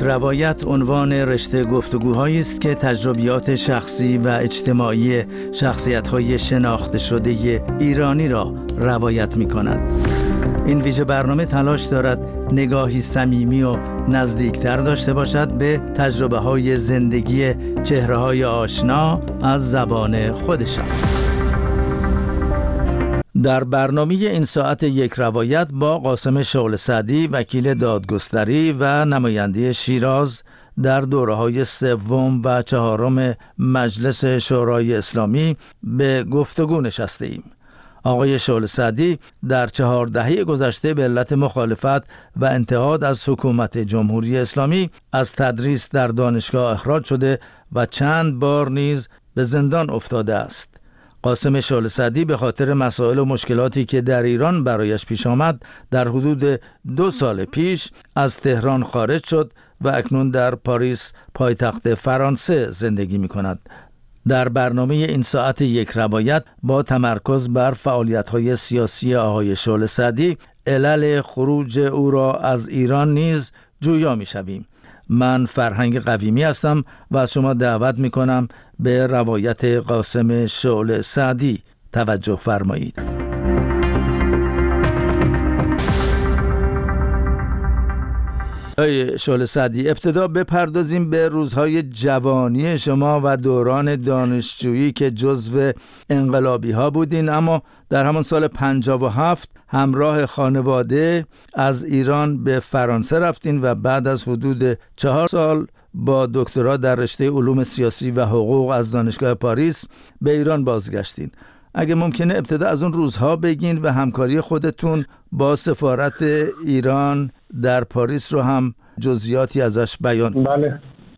روایت عنوان رشته گفتگوهایی است که تجربیات شخصی و اجتماعی شخصیت‌های شناخته شده ایرانی را روایت می‌کند. این ویژه برنامه تلاش دارد نگاهی صمیمی و نزدیکتر داشته باشد به تجربه‌های زندگی چهره‌های آشنا از زبان خودشان. در برنامه این ساعت یک روایت با قاسم شعله سعدی، وکیل دادگستری و نماینده شیراز در دوره‌های سوم و چهارم مجلس شورای اسلامی به گفتگو نشسته ایم. آقای شعله سعدی در 4 دهه گذشته به علت مخالفت و انتقاد از حکومت جمهوری اسلامی از تدریس در دانشگاه اخراج شده و چند بار نیز به زندان افتاده است. قاسم شعله سعدی به خاطر مسائل و مشکلاتی که در ایران برایش پیش آمد در حدود 2 سال پیش از تهران خارج شد و اکنون در پاریس پایتخت فرانسه زندگی می کند. در برنامه این ساعت یک روایت با تمرکز بر فعالیت‌های سیاسی آقای شعله سعدی، علل خروج او را از ایران نیز جویا می‌شویم. من فرهنگ قویمی هستم و از شما دعوت می‌کنم به روایت قاسم شعله سعدی توجه فرمایید. آقای شعله سعدی، ابتدا بپردازیم به روزهای جوانی شما و دوران دانشجویی که جزو انقلابی ها بودین، اما در همان سال 57 همراه خانواده از ایران به فرانسه رفتین و بعد از حدود 4 سال با دکترا در رشته علوم سیاسی و حقوق از دانشگاه پاریس به ایران بازگشتین. اگه ممکنه ابتدا از اون روزها بگین و همکاری خودتون با سفارت ایران در پاریس رو هم جزئیاتی ازش بیان. بله،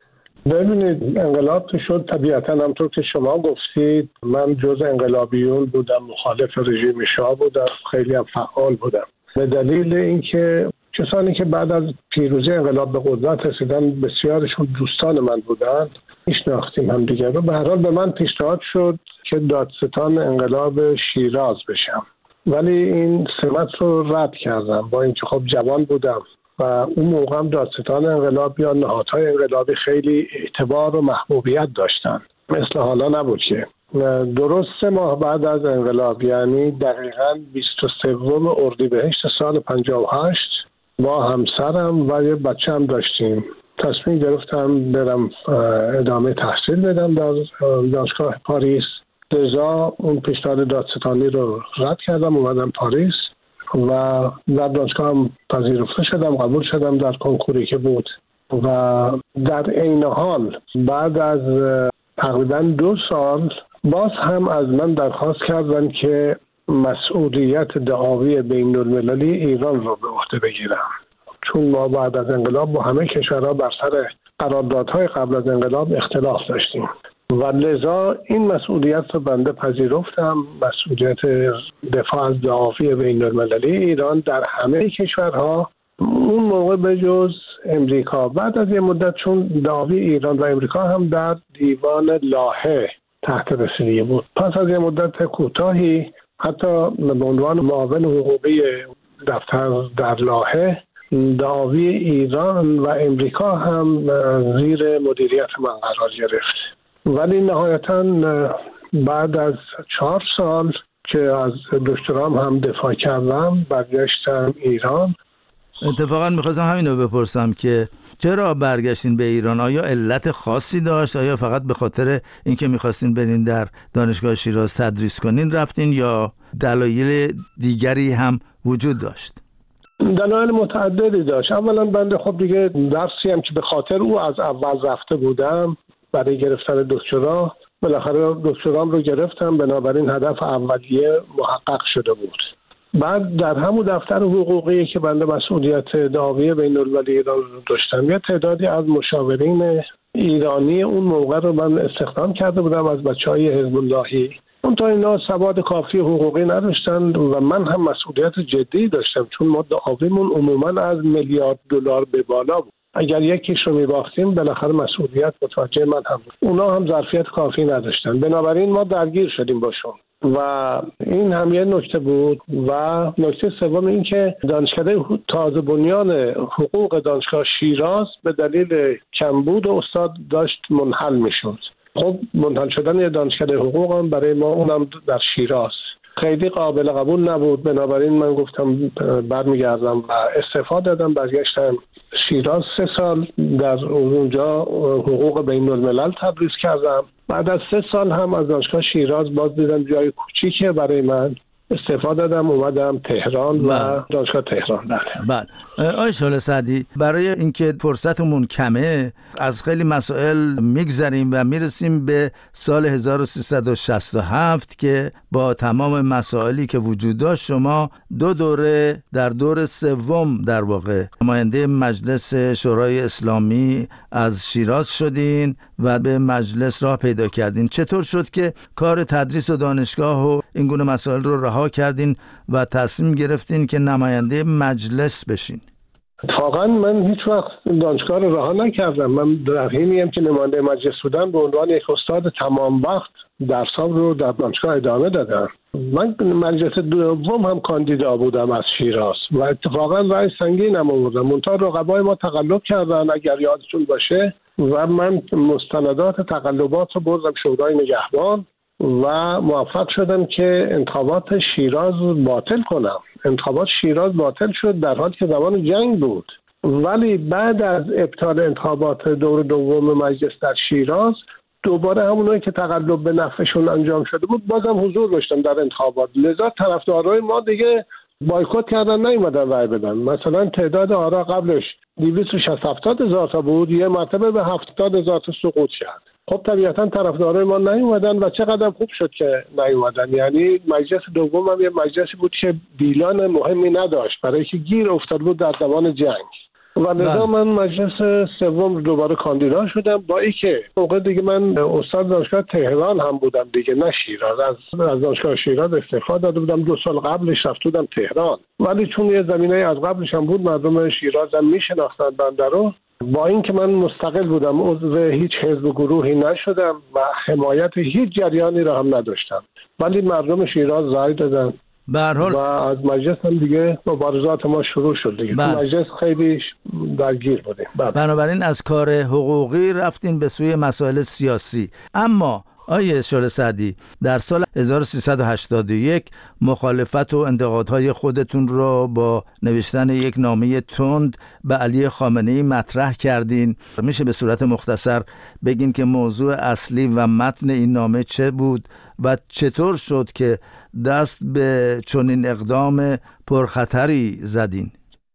ببینید انقلاب شد طبیعتا همونطور که شما گفتید. من جز انقلابیون بودم، مخالف رژیم شاه بودم، خیلی هم فعال بودم به دلیل اینکه کسانی که بعد از پیروزی انقلاب به قدرت رسیدن بسیارشون دوستان من بودند، میشناختیم هم دیگر رو. به هر حال به من پیشنهاد شد که دادستان انقلاب شیراز بشم، ولی این سمت رو رد کردم با اینکه خب جوان بودم و اون موقع هم دادستان انقلاب یا نهادهای انقلابی خیلی اعتبار و محبوبیت داشتن، مثل حالا نبود که. درست 3 ماه بعد از انقلاب، یعنی دقیقاً 23 اردیبهشت سال 58 با همسرم و یه بچه هم داشتیم تصمیم گرفتم برم ادامه تحصیل بدم در دانشگاه پاریس. لذا اون پیشنهاد دادستانی رو رد کردم، اومدم پاریس و در دانشگاه هم پذیرفته شدم، قبول شدم در کنکوری که بود. و در عین حال بعد از تقریبا 2 سال باز هم از من درخواست کردن که مسئولیت دعاوی بین المللی ایران رو به عهده بگیرم، چون ما بعد از انقلاب با همه کشورها بر سر قراردادهای قبل از انقلاب اختلاف داشتیم و لذا این مسئولیت رو بنده پذیرفتم، مسئولیت دفاع از دعاوی بین المللی ایران در همه کشورها، اون موقع به جز امریکا. بعد از یه مدت چون دعاوی ایران و امریکا هم در دیوان لاهه تحت رسیدگی بود، پس از یه مدت کوتاهی حتی به عنوان معاون حقوقی دفتر در لاهه دعاوی ایران و امریکا هم زیر مدیریت من قرار گرفت. ولی نهایتاً بعد از 4 سال که از دکترام هم دفاع کردم برگشتم ایران. اتفاقا میخواستم همین رو بپرسم که چرا برگشتین به ایران؟ آیا علت خاصی داشت؟ آیا فقط به خاطر اینکه میخواستین برین در دانشگاه شیراز تدریس کنین رفتین یا دلایل دیگری هم وجود داشت؟ دلایل متعددی داشت. اولا بنده خب دیگه درسی هم که به خاطر او از اول رفته بودم برای گرفتن دکترا، بالاخره دکترام رو گرفتم، بنابراین هدف اولیه محقق شده بود. بعد در همون دفتر حقوقی که بنده مسئولیت دعاوی بین المللی ایران رو داشتم، یه تعدادی از مشاورین ایرانی اون موقع رو من استخدام کرده بودم از بچهای حزب اللهی. اون تا اینا سواد کافی حقوقی نداشتن و من هم مسئولیت جدی داشتم، چون ما دعاویمون عموما از $1,000,000 به بالا بود. اگر یکیش رو میباختیم بالاخره مسئولیت متوجه من هم بود. اونا هم ظرفیت کافی نداشتن، بنابراین ما درگیر شدیم باشون و این هم یه نکته بود. و نکته سوم این که دانشکده تازه بنیان حقوق دانشگاه شیراز به دلیل کمبود استاد داشت منحل میشد. خب منحل شدن یه دانشکده حقوق هم برای ما، اونم در شیراز، خیلی قابل قبول نبود. بنابراین من گفتم برمیگردم و استعفا دادم، برگشتم شیراز. 3 سال در اونجا حقوق بین الملل تدریس کردم. بعد از 3 سال هم از دانشگاه شیراز باز دیدم جای کوچیکه برای من، استعفا دادم اومدم تهران و دانشگاه تهران. بله آقای شعله سعدی، برای اینکه فرصتمون کمه از خیلی مسائل میگذریم و میرسیم به سال 1367 که با تمام مسائلی که وجود داشت شما 2 دوره در دور سوم در واقع نماینده مجلس شورای اسلامی از شیراز شدین و به مجلس راه پیدا کردین. چطور شد که کار تدریس و دانشگاه و این گونه مسائل رو رها کردین و تصمیم گرفتین که نماینده مجلس بشین؟ واقعا من هیچ وقت دانشگاه رو رها نکردم. من در حینیم که نماینده مجلس بودم به عنوان یک استاد تمام وقت درسام رو در دانشگاه ادامه دادم. من مجلس دوم هم کاندیدا بودم از شیراز و اتفاقا رأی سنگینم آوردم. منتها رقبای ما تقلب کردن اگر یادتون باشه و من مستندات تقلبات رو بردم شورای نگهبان و موفق شدم که انتخابات شیراز باطل کنم. انتخابات شیراز باطل شد در حالی که زمان جنگ بود، ولی بعد از ابطال انتخابات دور دوم مجلس در شیراز دوباره همونایی که تقلب به نفعشون انجام شده بود بازم حضور داشتن در انتخابات. لذا طرفدارای ما دیگه بایکوت کردن، نیومدن رای بدن. مثلا تعداد آرا قبلش 260-70 هزار تا بود، یه مرتبه به 70 هزار تا سقوط کرد. خب طبیعتا طرفدارای ما نیومدن و چقدر خوب شد که نیومدن. یعنی مجلس دوم هم یه مجلسی بود که دیلان مهمی نداشت برای که گیر افتاد بود در زمان جنگ و لذا من مجلس سوم دوباره کاندیدا شدم. با اینکه موقع دیگه من استاد دانشگاه تهران هم بودم دیگه، نه شیراز. از دانشگاه شیراز استعفا داده بودم، 2 سال قبلش رفته بودم تهران، ولی چون یه زمینه از قبلش هم بود مردم شیراز هم میشناختن بنده رو. با اینکه من مستقل بودم، عضو هیچ حزب و گروهی نشدم و حمایت هیچ جریانی را هم نداشتم، ولی مردم شیراز رای دادن و از مجلس هم دیگه مبارزات ما شروع شد دیگه. تو مجلس خیلی درگیر بودیم. بنابراین از کار حقوقی رفتین به سوی مسائل سیاسی. اما آیه شعله سعدی، در سال 1381 مخالفت و انتقادهای خودتون را با نوشتن یک نامه تند به علی خامنه‌ای مطرح کردین. میشه به صورت مختصر بگین که موضوع اصلی و متن این نامه چه بود و چطور شد که دست به چنین اقدام پرخطری زدین؟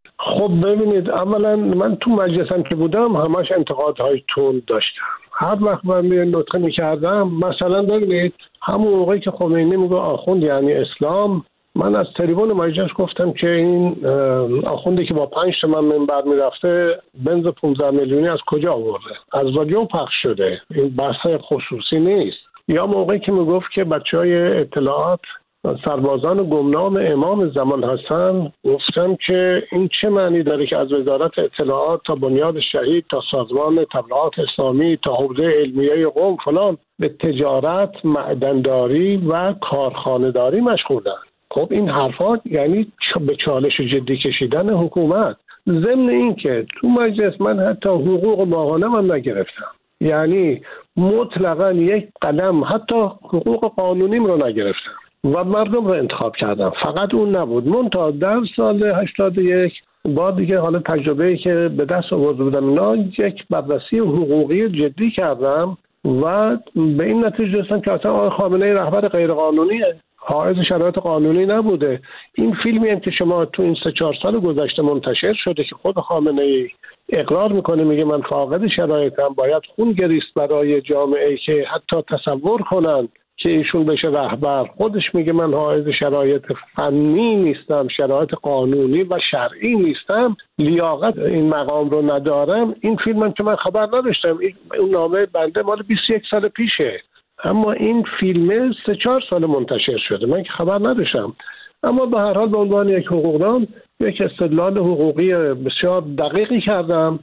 خب ببینید، اولا من تو مجلسم که بودم همش انتقادهای تند داشتم. هر وقت من نطقه می‌کردم، مثلا ببینید همون موقعی که خمینی میگه آخوند یعنی اسلام، من از تریبون مجلس گفتم که این آخوندی که با 5 تومن منبر میرفته بنز 15 میلیونی از کجا آورده؟ از رادیو پخش شده، این بحث خصوصی نیست. یا موقعی که میگفت که بچهای اطلاعات سربازان گمنام امام زمان هستن، گفتم که این چه معنی داره که از وزارت اطلاعات تا بنیاد شهید تا سازمان تبلیغات اسلامی تا حوزه علمیه قم فلان به تجارت، معدنداری و کارخانه‌داری مشغولن. خب این حرفا یعنی به چالش جدی کشیدن حکومت. ضمن این که تو مجلس من حتی حقوق ماهانه‌ام هم نگرفتم، یعنی مطلقاً یک قلم حتی حقوق قانونیم رو نگرفتم و مردم رو انتخاب کردم. فقط اون نبود، منتها در سال 81 با دیگه حالا تجربه‌ای که به دست آورده بودم اینا، یک بررسی حقوقی جدی کردم و به این نتیجه رسیدم که اصلا آقای خامنه‌ای رهبر غیرقانونیه، حائز شرایط قانونی نبوده. این فیلمی هم که شما تو این 3-4 سال گذشته منتشر شده که خود خامنه‌ای اقرار میکنه، میگه من فاقد شرایطم، باید خون گریست برای جامعه‌ای که حتی تصور کنن که ایشون بشه رهبر. خودش میگه من حائز شرایط فنی نیستم، شرایط قانونی و شرعی نیستم، لیاقت این مقام رو ندارم. این فیلمم که من خبر نداشتم، اون نامه بنده مال 21 سال پیشه، اما این فیلم 3-4 سال منتشر شده، من که خبر نداشتم. اما به هر حال به عنوان یک حقوقدان یک استدلال حقوقی بسیار دقیقی کردم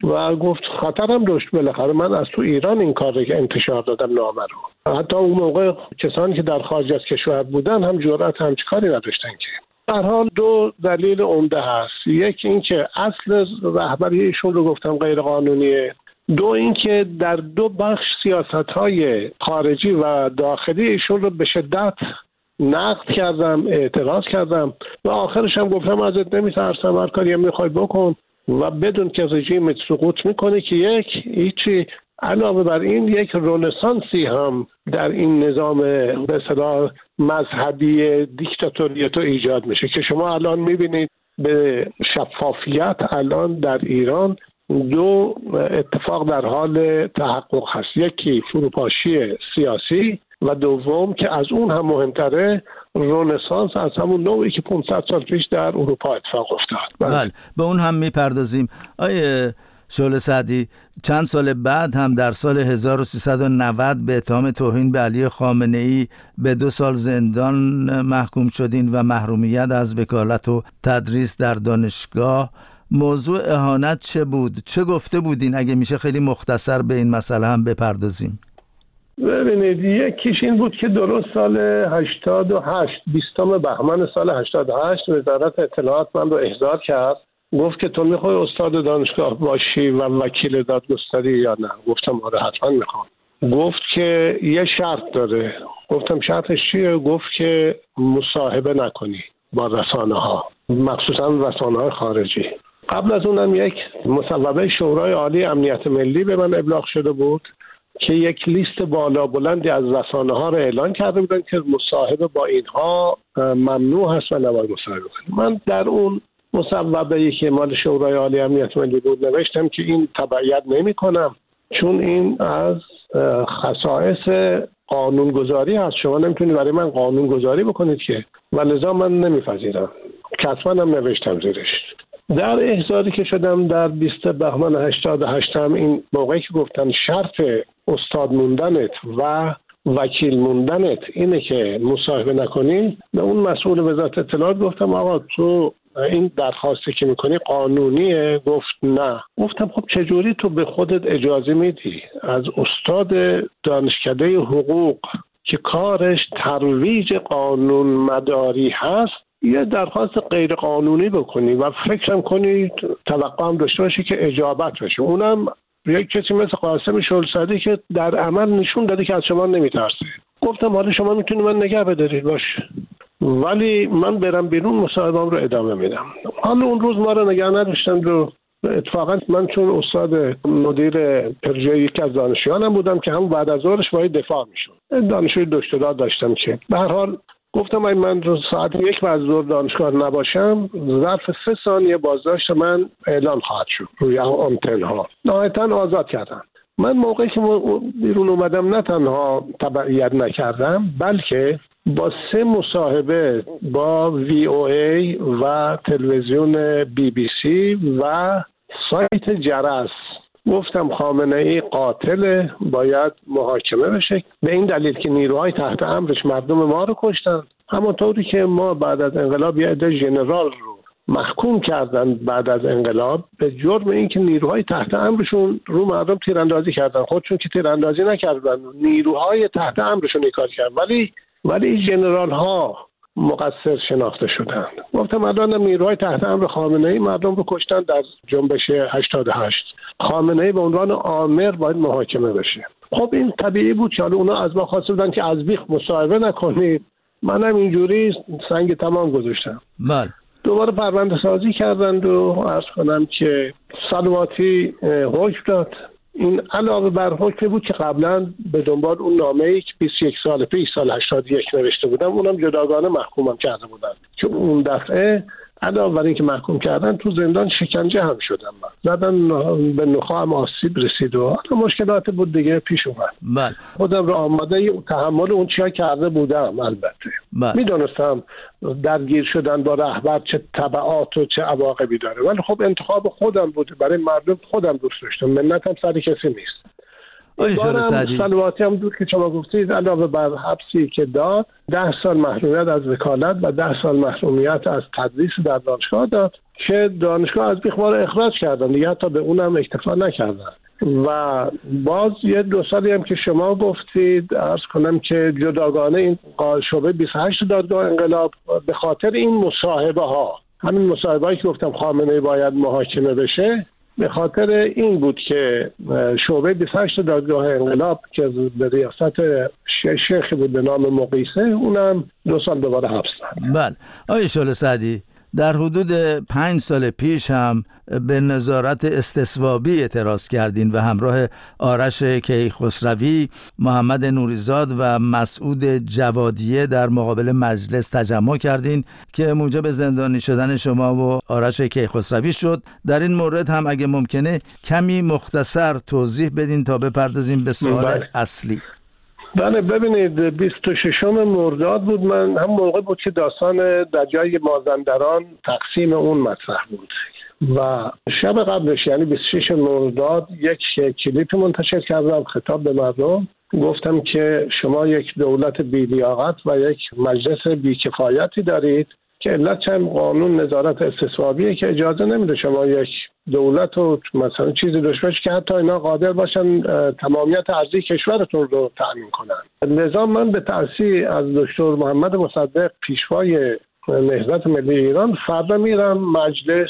و گفت خطرم داشت. بالاخره من از تو ایران این کار رو انتشار دادم نامه رو. حتی اون موقع کسانی که در خارج از کشور بودن هم جرأت همچین کاری نداشتن. که در حال دو دلیل عمده هست. یک این که اصل رهبری ایشون رو گفتم غیر قانونیه. دو این که در دو بخش سیاست‌های خارجی و داخلی ایشون رو به شدت نقد کردم، اعتراض کردم و آخرش هم گفتم ازت نمیترسم، هر کاری هم میخوای بکن و بدون که رژیم سقوط میکنه. که یک هیچی علاوه بر این یک رنسانسی هم در این نظام به اصطلاح مذهبی دیکتاتوری تو ایجاد میشه که شما الان میبینید به شفافیت الان در ایران دو اتفاق در حال تحقق هست. یکی فروپاشی سیاسی و دوم که از اون هم مهمتره رنسانس از همون نوعی که 500 سال پیش در اروپا اتفاق افتاد. بله به اون هم میپردازیم. آیه شعله سعدی، چند سال بعد هم در سال 1390 به اتهام توهین به علی خامنه‌ای به 2 سال زندان محکوم شدین و محرومیت از وکالت و تدریس در دانشگاه. موضوع اهانت چه بود؟ چه گفته بودین؟ اگه میشه خیلی مختصر به این مسئله هم بپردازیم. ببینید یکیش این بود که درست سال 88 20 بهمن سال 88 وزارت اطلاعات من رو احضار کرد، گفت که تو میخوای استاد دانشگاه باشی و وکیل دادگستری یا نه؟ گفتم آره حتما میخوام. گفت که یه شرط داره. گفتم شرطش چیه؟ گفت که مصاحبه نکنی با رسانه ها، مخصوصا رسانه های خارجی. قبل از اونم یک مصوبه شورای عالی امنیت ملی به من ابلاغ شده بود که یک لیست بالا بلندی از رسانه ها رو اعلان کرده بودن که مصاحبه با اینها ممنوع هست و نباید مصاحبه کنیم. من در اون مصوبه‌ای که مال شورای عالی امنیت ملی بود نوشتم که این تبعیت نمی کنم، چون این از خصائص قانونگذاری هست. شما نمیتونید برای من قانونگذاری بکنید که، و لذا من نمیپذیرم. کتبا هم نوشتم زیرش. در احضاری که شدم در 20 بهمن 88 هم این موقعی که گفتن شرط استاد موندنت و وکیل موندنت اینه که مصاحبه نکنی، به اون مسئول وزارت اطلاعات گفتم آقا تو این درخواستی که میکنی قانونیه؟ گفت نه. گفتم خب چجوری تو به خودت اجازه میدی از استاد دانشکده حقوق که کارش ترویج قانون مداری هست یه درخواست غیر قانونی بکنی و فکرم کنی توقع هم داشته باشی که اجابت بشه؟ اونم یک کسی مثل قاسم شعله‌سعدی که در عمل نشون داده که از شما نمیترسه. گفتم حالا شما میتونی من نگه بدارید باشه، ولی من برم بیرون مصاحبه‌ام رو ادامه میدم. حالا اون روز ما رو نگه نداشتن رو اتفاقا من چون استاد مدیر پروژه یکی از دانشجویانم بودم که هم بعد از ظهرش باید دفاع میشد. دانشجوی دکترا داشتم که به هر حال گفتم اگه من ساعت 1 بعد از ظهر دانشگاه نباشم ظرف 3 ثانیه بازداشت من اعلان خواهد شد روی آنتن ها. نهایتاً آزاد کردن. من موقعی که بیرون اومدم نه تنها تبعیت نکردم بلکه با 3 مصاحبه با VOA و تلویزیون BBC و سایت جرس گفتم خامنه‌ای قاتل، باید محاکمه بشه به این دلیل که نیروهای تحت امرش مردم ما رو کشتن، همونطوری که ما بعد از انقلاب یه عده ژنرال رو محکوم کردن بعد از انقلاب به جرم اینکه نیروهای تحت امرشون رو مردم تیراندازی کردن. خودشون که تیراندازی نکردن، نیروهای تحت امرشون این کار کردن، ولی این ژنرال ها مقصر شناخته شدن. گفتم الان نیروهای تحت امر خامنه‌ای مردم رو کشتن در جنبش 88. خامنه‌ای به عنوان آمر باید محاکمه بشه. خب این طبیعی بود که اونا از ما خواسته بودن که از بیخ مصاحبه نکنید. منم اینجوری سنگ تمام گذاشتم. بله. دوباره پرونده سازی کردند و عرض کنم که سلواتی حکم داد. این علاوه بر حکمی بود که قبلا به دنبال اون نامه‌ای که 21 سال پیش سال 81 نوشته بودم اونم جداگانه محکومم کرده بودن که اون دفعه علاوه بر این که محکوم کردن تو زندان شکنجه هم شدم. زدن به نخاعم آسیب رسید و مشکلات بود دیگه پیش اومد. بله. خودم رو آماده تحمل اون چیزا کرده بودم. البته میدونستم درگیر شدن با رهبر چه تبعات و چه عواقبی داره، ولی خب انتخاب خودم بود، برای مردم خودم دوست داشتم، منتم سر کسی نیست. آقای شال سعدی، سلواتی هم بود که شما گفتید علاوه بر حبسی که داد 10 سال محرومیت از وکالت و 10 سال محرومیت از تدریس در دانشگاه داد که دانشگاه از بیخبار اخراج کردن دیگه، حتی به اونم اکتفا نکردن. و باز 1-2 سالی هم که شما گفتید عرض کنم که جداگانه این شعبه 28 دادگاه انقلاب به خاطر این مصاحبه ها، همین مصاحبه هایی که گفتم خامنه‌ای باید محاکمه بشه، به خاطر این بود که شعبه 28 دادگاه انقلاب که به ریاست شیخی بود به نام مقیسه، اونم 2 سال دوباره حبس داد. بله آقای شال سعدی، در حدود 5 سال پیش هم به نظارت استصوابی اعتراض کردین و همراه آرش کیخسروی، محمد نوریزاد و مسعود جوادیه در مقابل مجلس تجمع کردین که موجب زندانی شدن شما و آرش کیخسروی شد. در این مورد هم اگه ممکنه کمی مختصر توضیح بدین تا بپردازیم به سوال اصلی. بله ببینید 26 مرداد بود، من هم موقع بود که داستان دریای مازندران تقسیم اون مطرح بود و شب قبلش یعنی 26 مرداد یک کلیپ منتشر کردم خطاب به مردم، گفتم که شما یک دولت بی‌لیاقت و یک مجلس بی‌کفایتی دارید که علت چند قانون نظارت استصوابیه که اجازه نمیده شما یک دولت و مثلا چیزی داشته باشه که حتی اینا قادر باشن تمامیت ارضی کشورتون رو تأمین کنن. لذا من به تأسیس از دکتر محمد مصدق پیشوای نهضت ملی ایران فردا میرم مجلس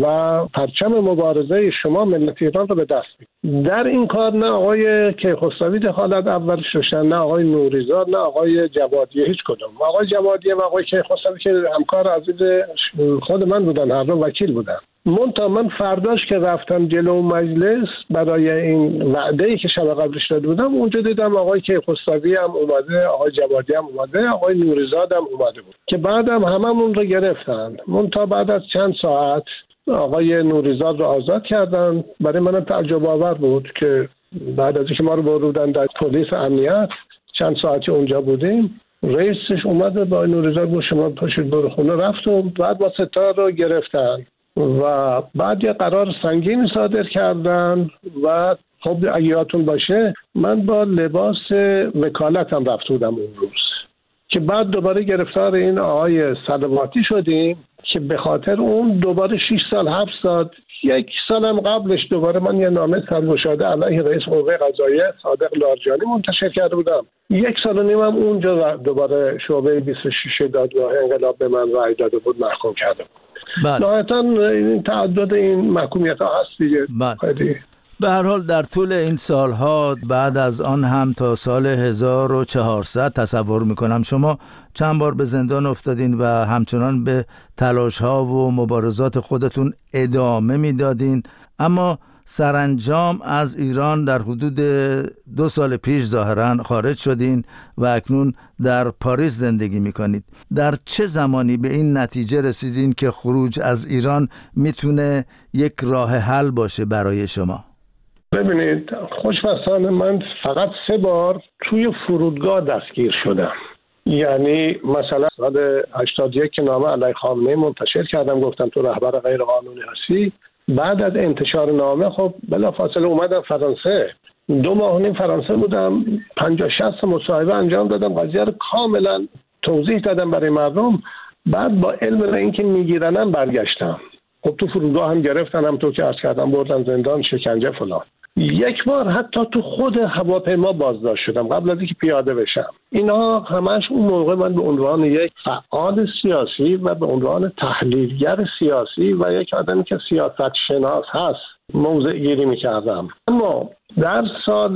و پرچم مبارزه شما ملت ایران رو به دست میگیرم. در این کار نه آقای کیخسروی دخالت اولش داشتن، نه آقای نوریزاد، نه آقای جوادیه، هیچ کدوم. آقای جوادیه و آقای کیخسروی که همکار عزیز خود من بودن، هر دو وکیل بودن. من فرداش که رفتم جلو مجلس برای این وعده‌ای که شب قبلش داده بودم، اونجا دیدم آقای کیخسروی هم اومده، آقای جوادی هم اومده، آقای نوریزاد هم اومده بود که بعدم هممون رو گرفتن. تا بعد از چند ساعت آقای نوریزاد رو آزاد کردن. برای من تعجب آور بود که بعد از اینکه ما رو بردن در پلیس امنیت، چند ساعتی اونجا بودیم، رئیسش اومد با نوریزاد گفت شما پاشید برو خونه. رفت و بعد با ستار رو گرفتن و بعد یه قرار سنگین صادر کردن و خب اگه یادتون باشه من با لباس وکالتم رفته بودم اون روز که بعد دوباره گرفتار این آقای سلواتی شدیم که به خاطر اون دوباره 6 سال حبس داد. 1 سالم قبلش دوباره من یه نامه سرگشاده علیه رئیس قوه قضاییه صادق لارجانی منتشر کرده بودم. 1 سال و نیم هم اونجا دوباره شعبه 26 دادگاه انقلاب به من رأی داده بود، محکوم کرده بود. نهایتاً این تعدد این محکومیت ها هست دیگه. به هر حال در طول این سالها بعد از آن هم تا سال 1400 تصور میکنم شما چند بار به زندان افتادین و همچنان به تلاش ها و مبارزات خودتون ادامه میدادین، اما سرانجام از ایران در حدود 2 سال پیش ظاهراً خارج شدین و اکنون در پاریس زندگی میکنید. در چه زمانی به این نتیجه رسیدین که خروج از ایران میتونه یک راه حل باشه برای شما؟ ببینید خوشبختانه من فقط 3 بار توی فرودگاه دستگیر شدم. یعنی مثلا سال 81 که نامه علیه خامنه‌ای منتشر کردم، گفتم تو رهبر غیر قانونی هستی. بعد از انتشار نامه خب بلافاصله اومدم فرانسه. 2 ماه و نیم فرانسه بودم، 50-60 مصاحبه انجام دادم، قضیه رو کاملا توضیح دادم برای مردم. بعد با علم به اینکه میگیرنم برگشتم. خب تو فرودگاه هم گرفتن، هم تو که عرض کردم بردن زندان، شکنجه فلان. 1 بار حتی تو خود هواپیما بازداشت شدم قبل از اینکه پیاده بشم. اینا همش اون موقع من به عنوان یک فعال سیاسی و به عنوان تحلیلگر سیاسی و یک آدمی که سیاست شناس هست موضع گیری میکردم. اما در سال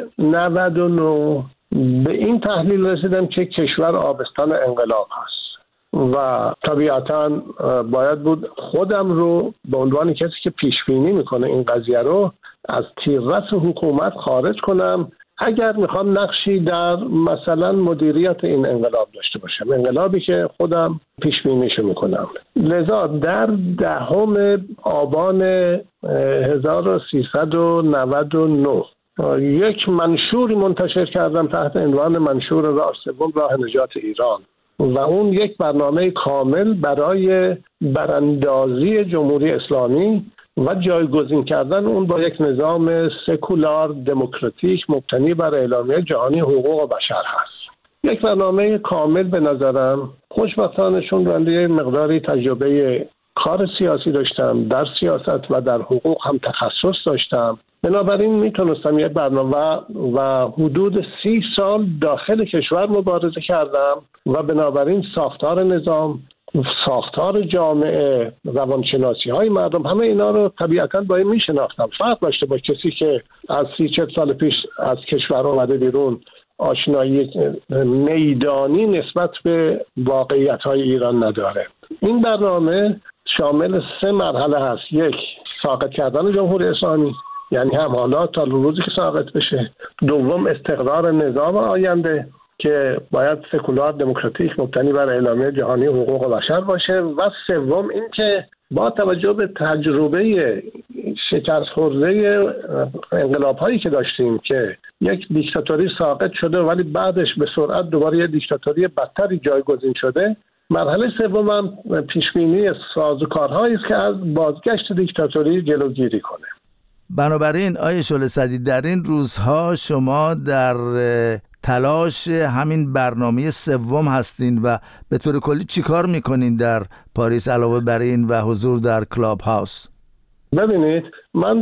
99 به این تحلیل رسیدم که کشور آبستان انقلاب هست و طبیعتاً باید بود خودم رو به عنوان کسی که پیش بینی میکنه این قضیه رو از تیررس حکومت خارج کنم اگر میخوام نقشی در مثلا مدیریت این انقلاب داشته باشم، انقلابی که خودم پیش بینیشو میکنم. لذا در 10 آبان 1399 یک منشوری منتشر کردم تحت عنوان منشور راه سوم راه نجات ایران و اون یک برنامه کامل برای براندازی جمهوری اسلامی و جایگزین کردن اون با یک نظام سکولار دموکراتیک مبتنی بر اعلامیه جهانی حقوق بشر هست. یک برنامه کامل به نظرم. خوشبختانه چون بنده مقداری تجربه کار سیاسی داشتم، در سیاست و در حقوق هم تخصص داشتم، بنابراین میتونستم یک برنامه و حدود 30 سال داخل کشور مبارزه کردم و بنابراین ساختار نظام، ساختار جامعه، روانشناسی های مردم، همه اینا رو طبیعتاً باید میشناختم. فرق داشته با کسی که از 30-40 سال پیش از کشور اومده بیرون آشنایی میدانی نسبت به واقعیت های ایران نداره. این برنامه شامل 3 مرحله هست. 1. ساقط کردن جمهوری اسلامی، یعنی هم حالا تا روزی که ساقط بشه. 2. استقرار نظام آینده که باید سکولار دموکراتیک مبتنی بر اعلامیه جهانی حقوق بشر باشه. و 3. این که با توجه به تجربه شکست خورده انقلاب هایی که داشتیم که یک دیکتاتوری ساقط شده ولی بعدش به سرعت دوباره یک دیکتاتوری بدتری جایگزین شده، مرحله 3 هم پیشبینی سازوکارهایی است که از بازگشت دیکتاتوری جلوگیری کنه. بنابراین آقای شعله سعدی، در این روزها شما در تلاش همین برنامه 3 هستین و به طور کلی چی کار میکنین در پاریس علاوه بر این و حضور در کلاب هاوس؟ ببینید، من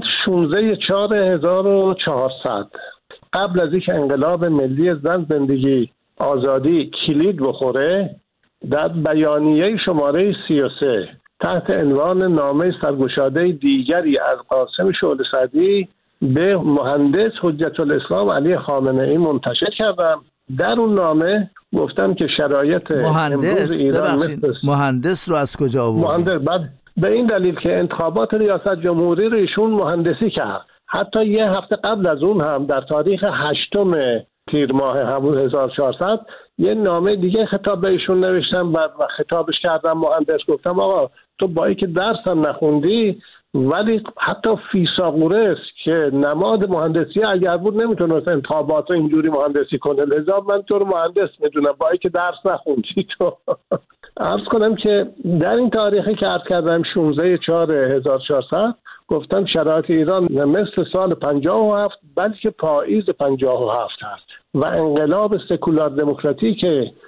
16/1400 قبل از اینکه انقلاب ملی زن زندگی آزادی کلید بخوره، در بیانیه شماره 33 تحت عنوان نامه سرگشاده دیگری از قاسم شعله سعدی به مهندس حجت الاسلام علی خامنه ای منتشر کردم. در اون نامه گفتم که شرایط امروز ایران مهندس رو از کجا آوردید؟ بعد به این دلیل که انتخابات ریاست جمهوری رو ایشون مهندسی کرد. حتی یه هفته قبل از اون هم در تاریخ 8 تیر ماه همون 1400 یه نامه دیگه خطاب به ایشون نوشتم و خطابش کردم مهندس. گفتم آقا تو با اینکه درس هم نخوندی ولی حتی فیثاغورس که نماد مهندسی اگر بود نمیتونست انتخابات رو اینجوری مهندسی کنه، لذا من تو رو مهندس میدونم با اینکه درس نخوندی. تو عرض کنم که در این تاریخی که عرض کردم 16/4/1400 گفتم شرایط ایران مثل سال 57 بلکه پاییز 57 هست و انقلاب سکولار دموکراتیک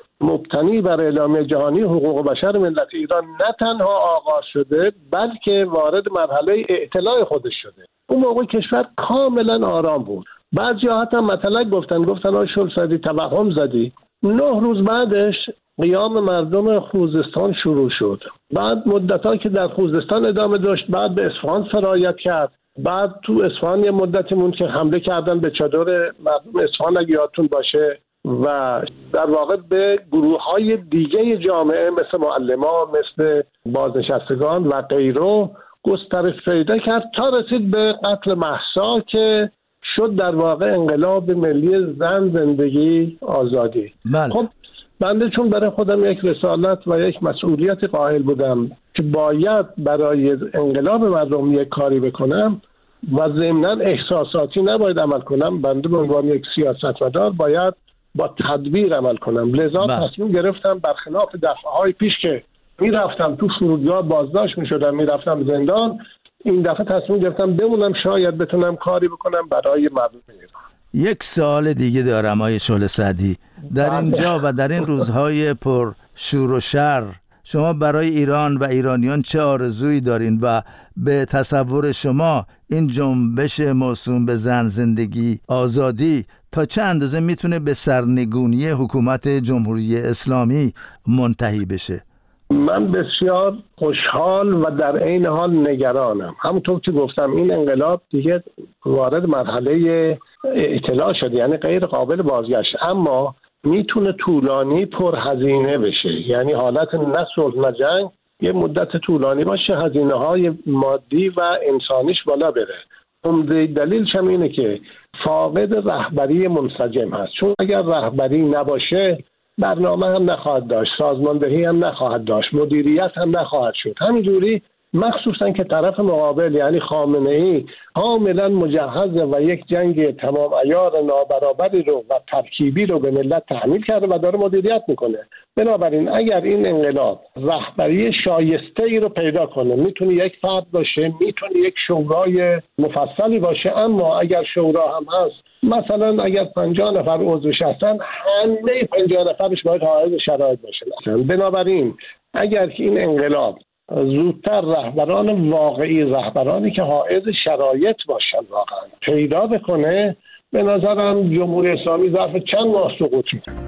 مبتنی بر اعلامیه جهانی حقوق بشر ملت ایران نه تنها آغاز شده بلکه وارد مرحله اعتلاع خودش شده. اون موقع کشور کاملا آرام بود. بعضی‌ها حتی مثلا گفتن آقای شعله سعدی توهم زدی. 9 روز بعدش قیام مردم خوزستان شروع شد. بعد مدت‌ها که در خوزستان ادامه داشت، بعد به اصفهان سرایت کرد. بعد تو اصفهان یه مدتی مون که حمله کردن به چادر مردم اصفهان اگه یادتون باشه و در واقع به گروه‌های دیگه جامعه مثل معلمان، مثل بازنشستگان و غیره گسترش پیدا کرد تا رسید به قتل مهسا که شد در واقع انقلاب ملی زن زندگی آزادی. خب بنده چون برای خودم یک رسالت و یک مسئولیت قائل بودم که باید برای انقلاب مردم یک کاری بکنم و ضمناً احساساتی نباید عمل کنم، بنده به عنوان یک سیاستمدار باید با تدبیر عمل کنم. لذا تصمیم گرفتم برخلاف دفعه‌های پیش که میرفتم تو فرودگاه بازداشت میشدم، میرفتم زندان، این دفعه تصمیم گرفتم بمونم شاید بتونم کاری بکنم برای مردم ایران. یک سوال دیگه دارم آقای شعله سعدی. در اینجا و در این روزهای پر شور و شر شما برای ایران و ایرانیان چه آرزویی دارین و به تصور شما این جنبش موسوم به زن زندگی آزادی تا چه اندازه میتونه به سرنگونی حکومت جمهوری اسلامی منتهی بشه؟ من بسیار خوشحال و در عین حال نگرانم. همونطور که گفتم این انقلاب دیگه وارد مرحله اطلاع شد، یعنی غیر قابل بازگشت، اما میتونه طولانی پرهزینه بشه. یعنی حالت نه صلح نه جنگ، یه مدت طولانی باشه، هزینه های مادی و انسانیش بالا بره. عمده دلیلش هم اینه که فاقد رهبری منسجم هست، چون اگر رهبری نباشه برنامه هم نخواهد داشت، سازماندهی هم نخواهد داشت، مدیریت هم نخواهد شد. همینجوری مخصوصا که طرف مقابل یعنی خامنه‌ای کاملا مجهزه و یک جنگ تمام عیار نابرابری رو و ترکیبی رو به ملت تحمیل کرده و داره مدیریت میکنه. بنابراین اگر این انقلاب رهبری شایسته ای رو پیدا کنه، میتونه یک فرد باشه، میتونه یک شورای مفصلی باشه، اما اگر شورا هم هست، مثلا اگر 50 نفر عضوش هستن، همه 50 نفرش باید حائز شرایط باشه. بنابراین اگر که این انقلاب زودتر رهبران واقعی، رهبرانی که حائز شرایط باشن واقعا پیدا بکنه، به نظرم جمهوری اسلامی ظرف چند ماه سقوط می‌کنه.